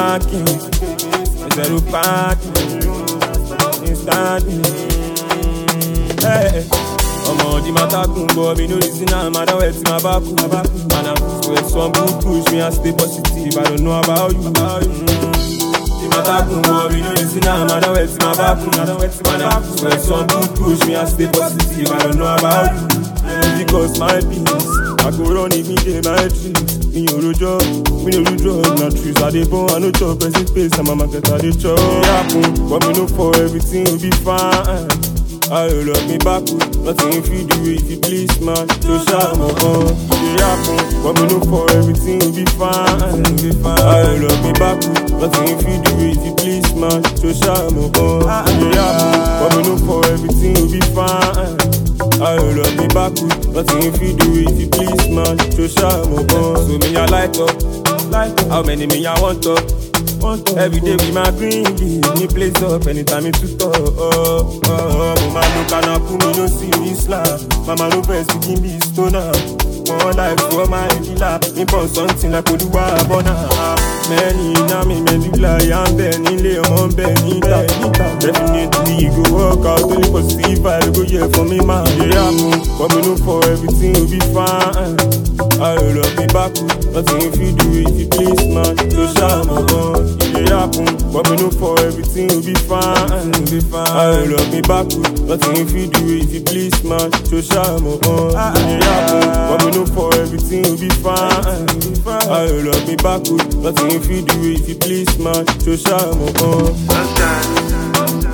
parking. Zero parking. Instantly. Hey. The matter gun, but me no reason I'm mad away to my back. Man, I'm sweat some good push me and stay positive. I don't know about you. The matter gun, but me no reason I'm mad away to my back. Man, I'm sweat some good push me and stay positive. I don't know about you. Because my peace, I go run it, me day my trees. Me no job, not trees. I dey born, I no chop, person face, I'm a market, I dey chop. Happen, but me no for everything will be fine. I love me back, nothing if you do it, if you please, man. So shout my gun, it happen, but me no for everything will be fine. I love me back, nothing if you do it, if you please, man. So shout my gun, it happen, but me no for everything will be fine. I love me back, nothing if you do it, if you please, man. So shout my gun, so me I light up, how many me I want up. Every day with my green leaf, me place up anytime me to talk. Mama look and I put me no serious life. Mama no press begin be stoner. More life for my dealer. Me put something like Oduwa Abona. Many na me medulla, I'm Benny, Leon Benny. Definitely you go work out, only positive I go here for me man. Yeah, but me no for everything will be fine. I love me back, nothing if you do it, if you please man. So shout my gun, it happen, but me no for everything will be fine. I love me back, nothing if you do it, if you please man. So shout my gun, it happen, but me no for everything will be fine. I love me back, nothing if you do it, if you please man. So shout my gun.